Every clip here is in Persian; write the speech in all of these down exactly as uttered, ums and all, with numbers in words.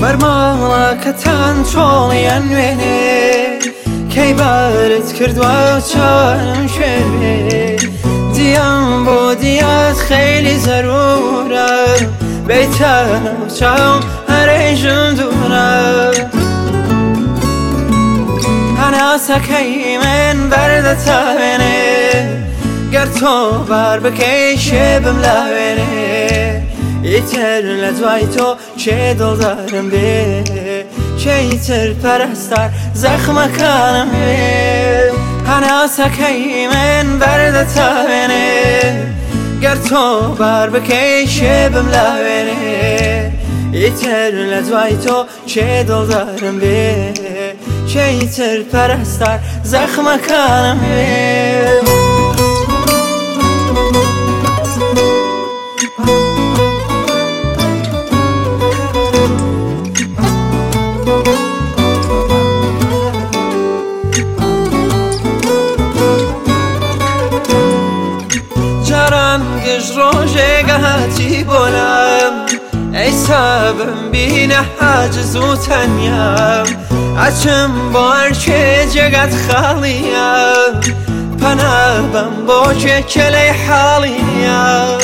بەرماڵەکەتان چۆڵیان وێنێ کەی بارت کردووە چاوانم شوێنێ دیام بۆ دیات خەیلی زەرورە بیتە چاوم هەرێژم دوورە هەناسەکەی من بەردەتاوێنێ گەر تۆ بار بکەی شێبم لاوێنێ ئیتر لە دوای تۆ چێ دڵدارم بێ چێیتر پەرستار زەخمەکانم بێ هەناسەکەی من بەردەتاوێنێ گەر تۆ بار بکەی شێبم لاوێنێ ئیتر لە دوای تۆ چێ دڵدارم بێ چێیتر پەرستار زەخمەکانم بێ جاران گشت ڕۆژێگە هاتی بۆلام ئەی سابم بینە حاجز و تەنیام ئەچم بۆ هەرکێ جێگەت خاڵیە پەنابەم بۆ کێکەلەی حاڵیە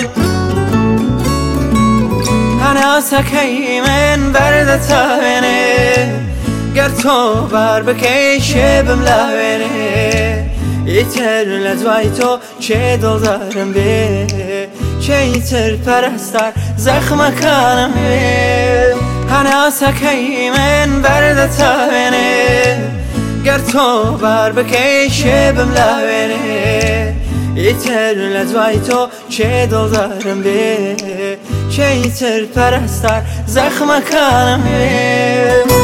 هەناسەکەی من بەردەتاوێنێ گەر تۆ بار بکەی شێبم لاوێنێ ئیتر لە دوای تۆ چێ دڵدارم بێ چێیتر پەرستار زەخمەکانم بێ هەناسەکەی من بەردەتاوێنێ گەر تۆ بار بکەی شێبم لاوێنێ ئیتر لە دوای تۆ چێ دڵدارم بێ چێیتر پەرستار زەخمەکانم بێ